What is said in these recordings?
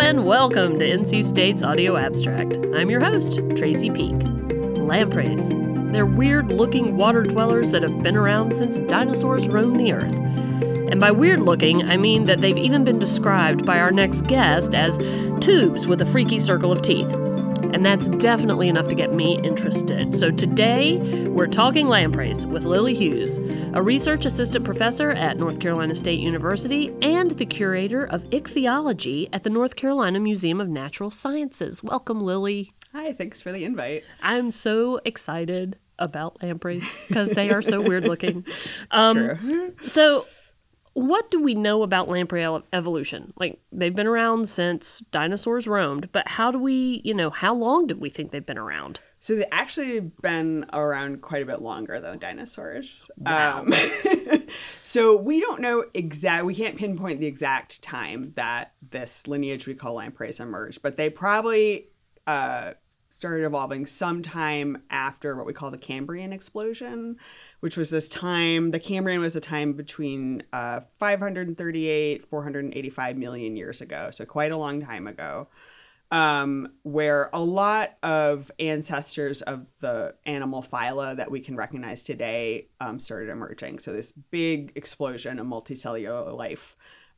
And welcome to NC State's Audio Abstract. I'm your host, Tracy Peak. Lampreys. They're weird-looking water dwellers that have been around since dinosaurs roamed the earth. And by weird-looking, I mean that they've even been described by our next guest as tubes with a freaky circle of teeth. And that's definitely enough to get me interested. So today, we're talking lampreys with Lily Hughes, a research assistant professor at North Carolina State University and the curator of ichthyology at the North Carolina Museum of Natural Sciences. Welcome, Lily. Hi, thanks for the invite. I'm so excited about lampreys because they are so weird looking. True. So what do we know about lamprey evolution? Like, they've been around since dinosaurs roamed, but how long do we think they've been around? So they've actually been around quite a bit longer than dinosaurs. Wow. So we don't know we can't pinpoint the exact time that this lineage we call lampreys emerged, but they probably started evolving sometime after what we call the Cambrian explosion, which was this time. The Cambrian was a time between 538, 485 million years ago, so quite a long time ago, where a lot of ancestors of the animal phyla that we can recognize today started emerging. So this big explosion of multicellular life.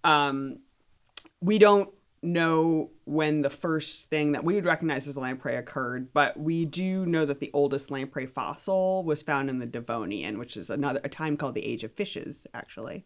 We don't know when the first thing that we would recognize as a lamprey occurred, but we do know that the oldest lamprey fossil was found in the Devonian, which is a time called the Age of Fishes, actually.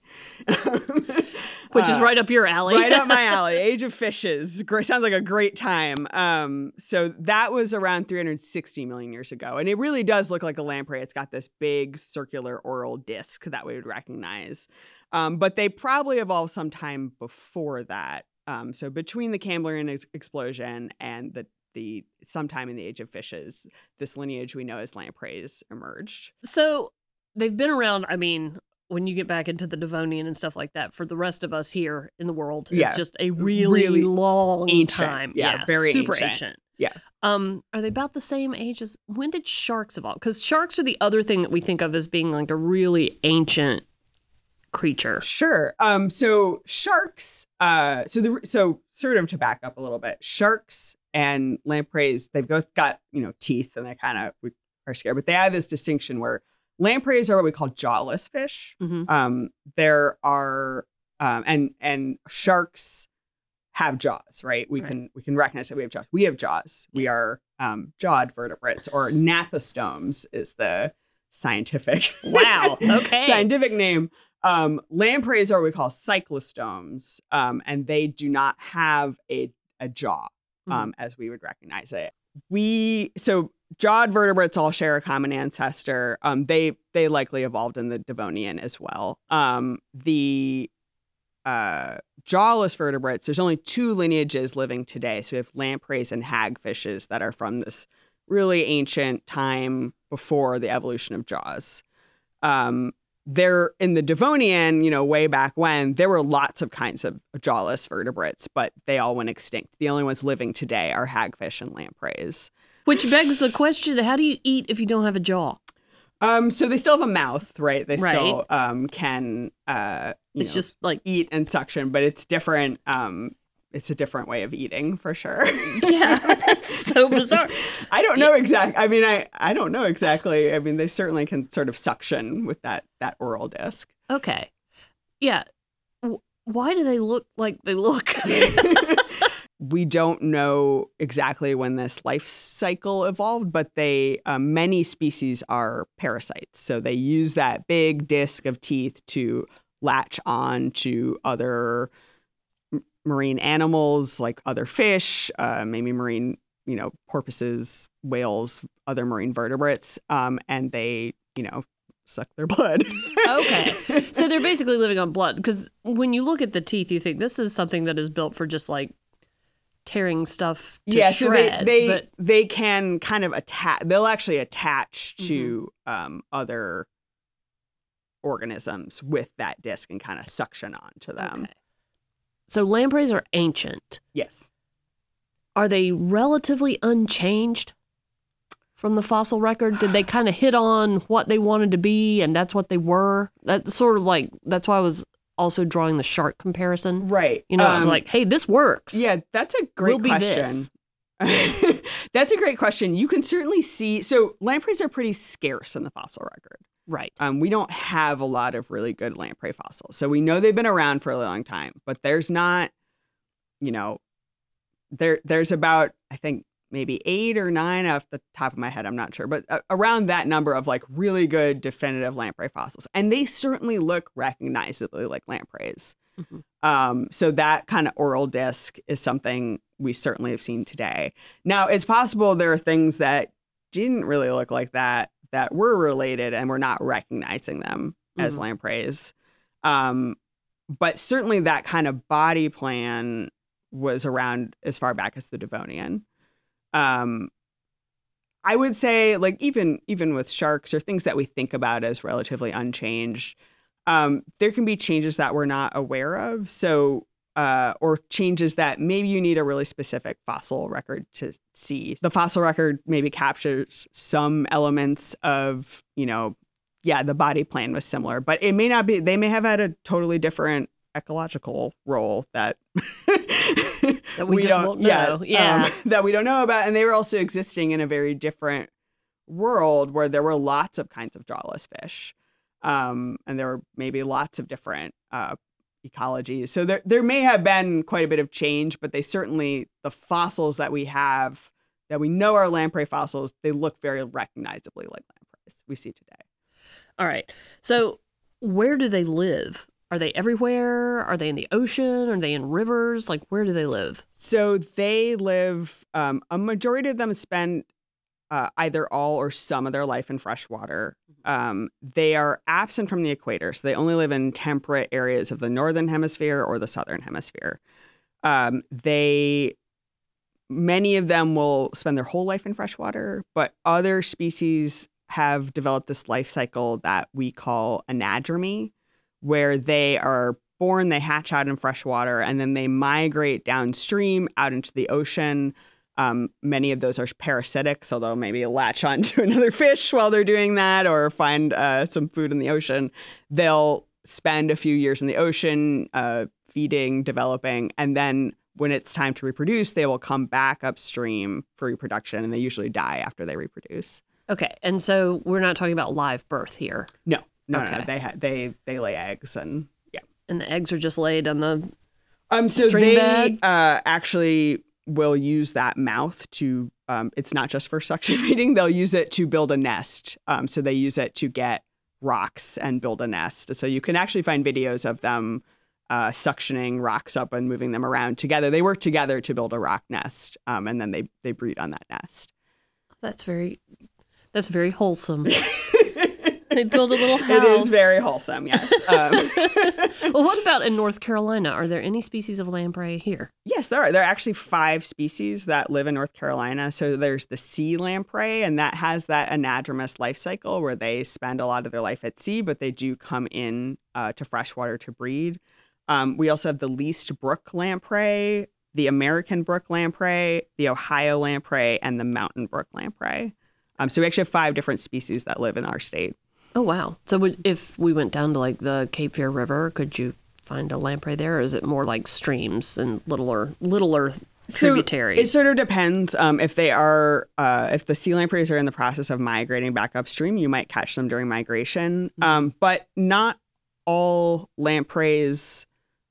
Which is right up your alley. Right up my alley. Age of Fishes. Sounds like a great time. So that was around 360 million years ago. And it really does look like a lamprey. It's got this big circular oral disc that we would recognize. But they probably evolved sometime before that. So between the Cambrian explosion and the sometime in the Age of Fishes, this lineage we know as lampreys emerged. So they've been around, when you get back into the Devonian and stuff like that, for the rest of us here in the world, it's just a really long ancient time. Yeah, very super ancient. Yeah. Are they about the same age as, when did sharks evolve? Because sharks are the other thing that we think of as being like a really ancient creature. Sure. So sharks, so sort of to back up a little bit, sharks and lampreys, they've both got, teeth, and they kind of are scared, but they have this distinction where lampreys are what we call jawless fish. Mm-hmm. There are, and sharks have jaws, right? We can recognize that we have jaws. We have jaws. We are jawed vertebrates, or gnathostomes is the scientific scientific name. Lampreys are what we call cyclostomes, and they do not have a jaw as we would recognize it. So jawed vertebrates all share a common ancestor. They likely evolved in the Devonian as well. The jawless vertebrates, there's only two lineages living today. So we have lampreys and hagfishes that are from this really ancient time before the evolution of jaws. They're in the Devonian, way back when, there were lots of kinds of jawless vertebrates, but they all went extinct. The only ones living today are hagfish and lampreys. Which begs the question, how do you eat if you don't have a jaw? So they still have a mouth, right? They still can just like eat and suction, but it's different. It's a different way of eating, for sure. Yeah, that's so bizarre. I don't know exactly. I don't know exactly. They certainly can sort of suction with that oral disc. Okay. Yeah. Why do they look like they look? We don't know exactly when this life cycle evolved, but many species are parasites. So they use that big disc of teeth to latch on to other marine animals, like other fish, maybe marine, porpoises, whales, other marine vertebrates, and they, suck their blood. Okay. So they're basically living on blood, because when you look at the teeth, you think this is something that is built for just like tearing stuff to shreds. So they can kind of they'll actually attach to other organisms with that disc and kind of suction onto them. Okay. So lampreys are ancient. Yes. Are they relatively unchanged from the fossil record? Did they kind of hit on what they wanted to be, and that's what they were? That's sort of like, that's why I was also drawing the shark comparison. Right. You know, it's like, hey, this works. Yeah, that's a great Will be question. this. That's a great question. You can certainly see. So lampreys are pretty scarce in the fossil record. Right. We don't have a lot of really good lamprey fossils. So we know they've been around for a long time, but there's not, you know, there's about, I think, maybe 8 or 9 off the top of my head. I'm not sure, but around that number of like really good definitive lamprey fossils. And they certainly look recognizably like lampreys. Mm-hmm. So that kind of oral disc is something we certainly have seen today. Now, it's possible there are things that didn't really look like that were related and we're not recognizing them as lampreys. But certainly that kind of body plan was around as far back as the Devonian. I would say, like, even with sharks or things that we think about as relatively unchanged, there can be changes that we're not aware of. So, or changes that maybe you need a really specific fossil record to see. The fossil record maybe captures some elements of, you know, yeah, the body plan was similar, but it may not be. They may have had a totally different ecological role that that we just won't know. Yeah. That we don't know about. And they were also existing in a very different world where there were lots of kinds of jawless fish. And there were maybe lots of different ecologies. So there may have been quite a bit of change, but they certainly, the fossils that we have, that we know are lamprey fossils, they look very recognizably like lampreys we see today. All right. So where do they live? Are they everywhere? Are they in the ocean? Are they in rivers? Like, where do they live? So they live, a majority of them spend either all or some of their life in fresh water. They are absent from the equator, so they only live in temperate areas of the northern hemisphere or the southern hemisphere. Many of them will spend their whole life in fresh water, but other species have developed this life cycle that we call anadromy, where they are born, they hatch out in fresh water, and then they migrate downstream out into the ocean. Many of those are parasitic, so they'll maybe latch onto another fish while they're doing that or find some food in the ocean. They'll spend a few years in the ocean feeding, developing, and then when it's time to reproduce, they will come back upstream for reproduction, and they usually die after they reproduce. Okay, and so we're not talking about live birth here. No. Okay. They lay eggs and yeah. And the eggs are just laid on the so stream they bed? Actually will use that mouth to. It's not just for suction feeding. They'll use it to build a nest. So they use it to get rocks and build a nest. So you can actually find videos of them suctioning rocks up and moving them around together. They work together to build a rock nest, and then they breed on that nest. That's very wholesome. They build a little house. It is very wholesome, yes. Well, what about in North Carolina? Are there any species of lamprey here? Yes, there are. There are actually 5 species that live in North Carolina. So there's the sea lamprey, and that has that anadromous life cycle where they spend a lot of their life at sea, but they do come in to freshwater to breed. We also have the least brook lamprey, the American brook lamprey, the Ohio lamprey, and the mountain brook lamprey. So we actually have 5 different species that live in our state. Oh, wow. So if we went down to like the Cape Fear River, could you find a lamprey there? Or is it more like streams and littler tributaries? So it sort of depends. If the sea lampreys are in the process of migrating back upstream, you might catch them during migration. But not all lampreys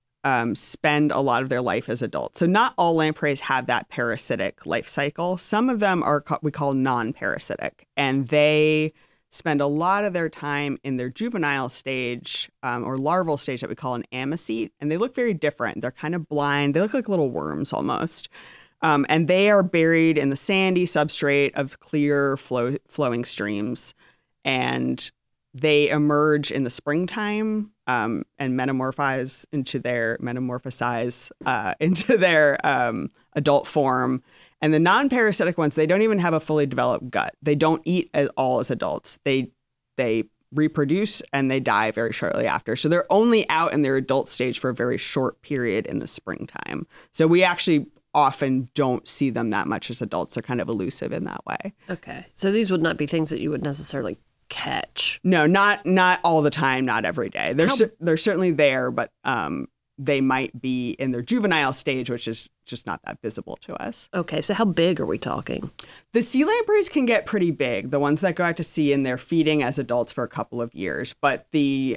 spend a lot of their life as adults. So not all lampreys have that parasitic life cycle. Some of them are we call non-parasitic, and they spend a lot of their time in their juvenile stage or larval stage that we call an amosete, and they look very different. They're kind of blind. They look like little worms almost. And they are buried in the sandy substrate of clear flowing streams, and they emerge in the springtime and metamorphosize into their adult form. And the non-parasitic ones, they don't even have a fully developed gut. They don't eat at all as adults. They reproduce and they die very shortly after. So they're only out in their adult stage for a very short period in the springtime. So we actually often don't see them that much as adults. They're kind of elusive in that way. Okay. So these would not be things that you would necessarily catch. No, not all the time, not every day. They're certainly there, but they might be in their juvenile stage, which is just not that visible to us. Okay, so how big are we talking? The sea lampreys can get pretty big, the ones that go out to sea, and they're feeding as adults for a couple of years. But the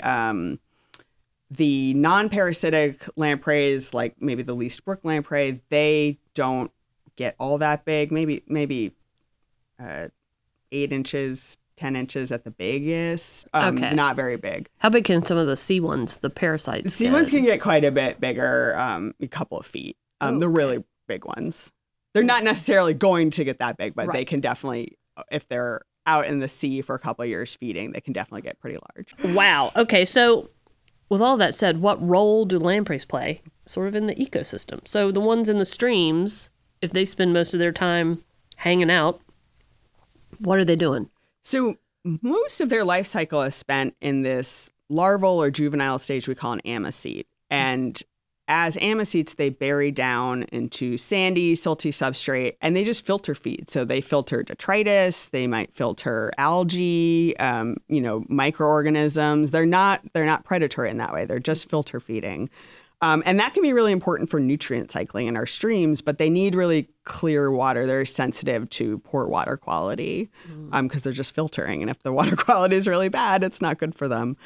non-parasitic lampreys, like maybe the least brook lamprey, they don't get all that big. Maybe 8 inches, 10 inches at the biggest. Okay. Not very big. How big can some of the sea ones, the parasites, The sea ones can get quite a bit bigger, a couple of feet. The really big ones. They're not necessarily going to get that big, but they can definitely, if they're out in the sea for a couple of years feeding, they can definitely get pretty large. Wow. Okay, so with all that said, what role do lampreys play sort of in the ecosystem? So the ones in the streams, if they spend most of their time hanging out, what are they doing? So most of their life cycle is spent in this larval or juvenile stage we call an ammocoete. And as ammocoetes, they bury down into sandy, silty substrate, and they just filter feed. So they filter detritus, they might filter algae, microorganisms. They're not predatory in that way. They're just filter feeding. And that can be really important for nutrient cycling in our streams, but they need really clear water. They're sensitive to poor water quality because they're just filtering. And if the water quality is really bad, it's not good for them.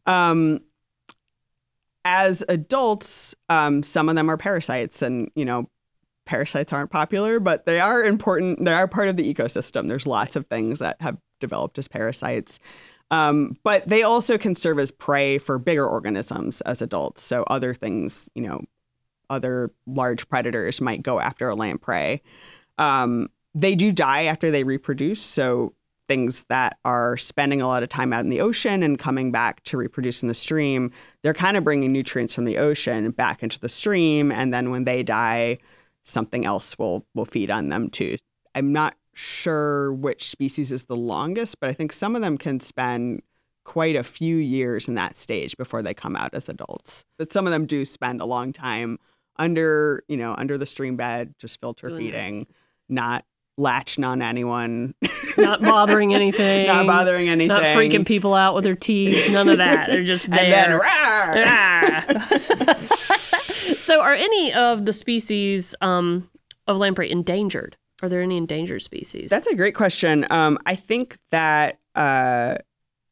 As adults, some of them are parasites, and, parasites aren't popular, but they are important. They are part of the ecosystem. There's lots of things that have developed as parasites. But they also can serve as prey for bigger organisms as adults. So other things, other large predators might go after a lamprey. They do die after they reproduce. So things that are spending a lot of time out in the ocean and coming back to reproduce in the stream, they're kind of bringing nutrients from the ocean back into the stream. And then when they die, something else will feed on them too. I'm not sure which species is the longest, but I think some of them can spend quite a few years in that stage before they come out as adults. But some of them do spend a long time under the stream bed, just filter feeding, not latching on anyone. Not bothering anything. Not bothering anything. Not freaking people out with their teeth. None of that. They're just there. And then, So are any of the species of lamprey endangered? Are there any endangered species? That's a great question. I think that there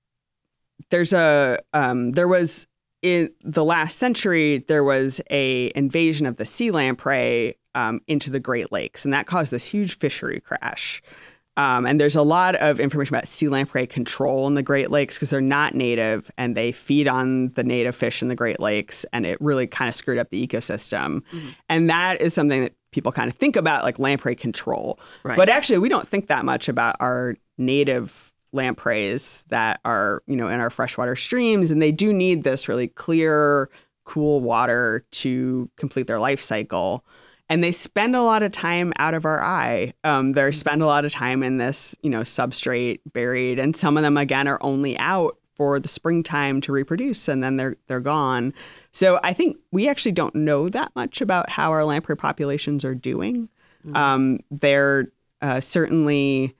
was in the last century, there was a invasion of the sea lamprey into the Great Lakes, and that caused this huge fishery crash. And there's a lot of information about sea lamprey control in the Great Lakes because they're not native and they feed on the native fish in the Great Lakes, and it really kind of screwed up the ecosystem. Mm-hmm. And that is something that people kind of think about, like lamprey control. Right. But actually, we don't think that much about our native lampreys that are, in our freshwater streams. And they do need this really clear, cool water to complete their life cycle. And they spend a lot of time out of our eye. They spend a lot of time in this, substrate buried. And some of them, again, are only out for the springtime to reproduce, and then they're gone. So I think we actually don't know that much about how our lamprey populations are doing. They're certainly,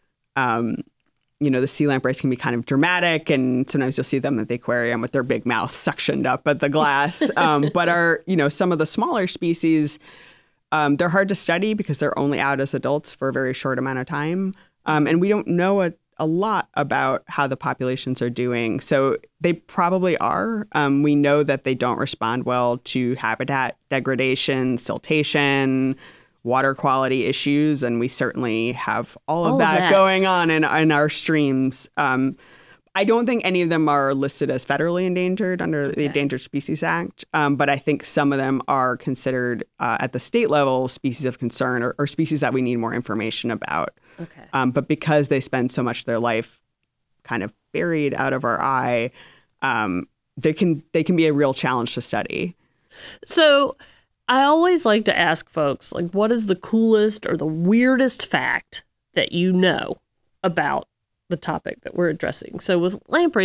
the sea lampreys can be kind of dramatic, and sometimes you'll see them at the aquarium with their big mouth suctioned up at the glass. But some of the smaller species, they're hard to study because they're only out as adults for a very short amount of time. And we don't know a lot about how the populations are doing. So they probably are. We know that they don't respond well to habitat degradation, siltation, water quality issues, and we certainly have all of that going on in our streams. I don't think any of them are listed as federally endangered under the Endangered Species Act, but I think some of them are considered at the state level species of concern or species that we need more information about. Okay. But because they spend so much of their life kind of buried out of our eye, they can be a real challenge to study. So I always like to ask folks, like, what is the coolest or the weirdest fact that you know about the topic that we're addressing? So with lampreys,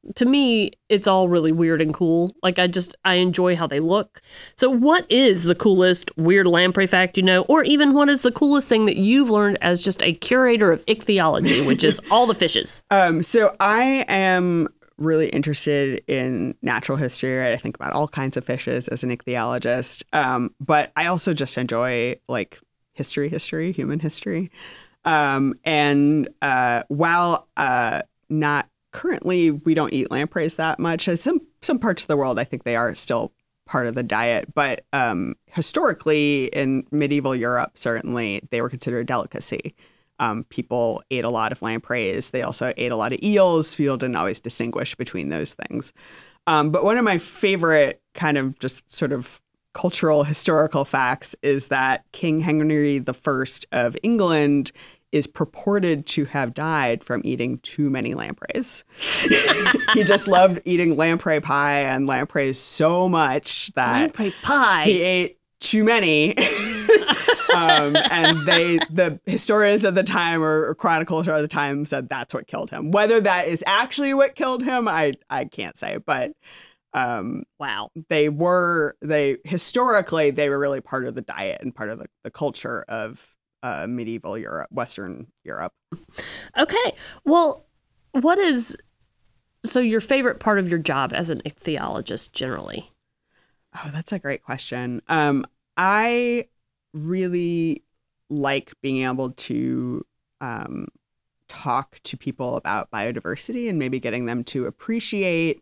to me, it's all really weird and cool. Like, I enjoy how they look. So what is the coolest weird lamprey fact you know? Or even what is the coolest thing that you've learned as just a curator of ichthyology, which is all the fishes? So I am really interested in natural history. Right? I think about all kinds of fishes as an ichthyologist. But I also just enjoy like human history. And while not currently, we don't eat lampreys that much. As some parts of the world, I think they are still part of the diet. But historically, in medieval Europe, certainly, they were considered a delicacy. People ate a lot of lampreys. They also ate a lot of eels. People didn't always distinguish between those things. But one of my favorite kind of just sort of cultural historical facts is that King Henry I of England is purported to have died from eating too many lampreys. He just loved eating lamprey pie and lampreys so much that lamprey pie. He ate too many. And the historians at the time or chroniclers at the time said that's what killed him. Whether that is actually what killed him, I can't say. But wow, historically they were really part of the diet and part of the culture of medieval Europe, Western Europe. Okay. Well, so your favorite part of your job as an ichthyologist generally? Oh, that's a great question. I really like being able to talk to people about biodiversity and maybe getting them to appreciate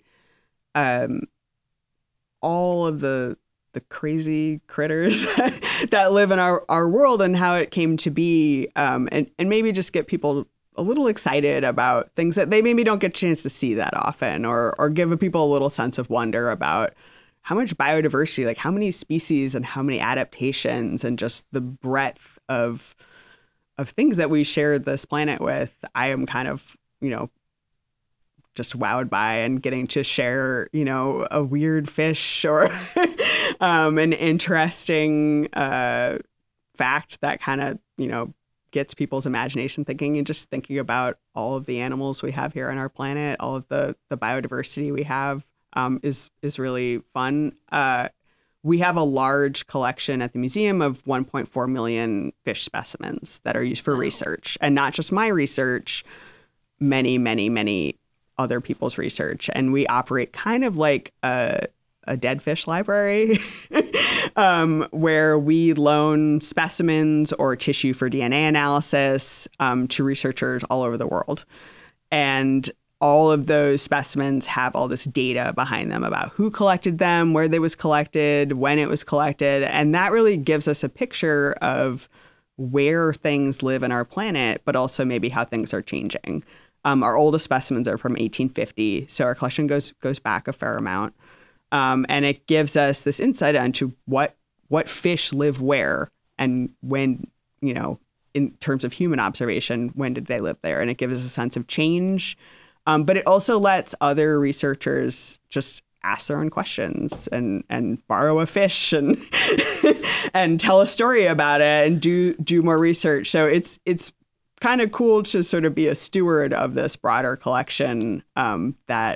all of the crazy critters that live in our world and how it came to be, and maybe just get people a little excited about things that they maybe don't get a chance to see that often, or give people a little sense of wonder about how much biodiversity, like how many species and how many adaptations and just the breadth of things that we share this planet with. I am kind of, just wowed by, and getting to share, a weird fish or an interesting fact that kind of, gets people's imagination thinking, and just thinking about all of the animals we have here on our planet, all of the biodiversity we have is really fun. We have a large collection at the museum of 1.4 million fish specimens that are used for research, and not just my research, many, many, many other people's research. And we operate kind of like a dead fish library where we loan specimens or tissue for DNA analysis to researchers all over the world. And all of those specimens have all this data behind them about who collected them, where they was collected, when it was collected. And that really gives us a picture of where things live in our planet, but also maybe how things are changing. Our oldest specimens are from 1850, so our collection goes back a fair amount. And it gives us this insight into what fish live where and when, in terms of human observation, when did they live there? And it gives us a sense of change. But it also lets other researchers just ask their own questions and borrow a fish and and tell a story about it and do more research. So it's kind of cool to sort of be a steward of this broader collection that,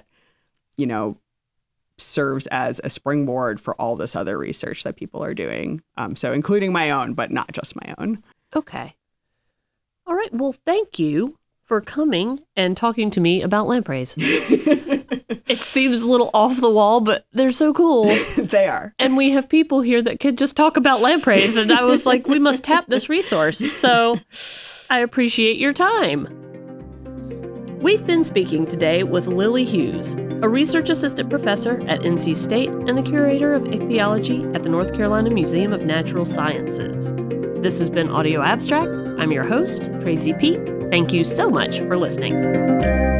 serves as a springboard for all this other research that people are doing. So including my own, but not just my own. Okay. All right. Well, thank you for coming and talking to me about lampreys. It seems a little off the wall, but they're so cool. They are. And we have people here that could just talk about lampreys. And I was like, we must tap this resource. So I appreciate your time. We've been speaking today with Lily Hughes, a research assistant professor at NC State and the curator of ichthyology at the North Carolina Museum of Natural Sciences. This has been Audio Abstract. I'm your host, Tracy Peak. Thank you so much for listening.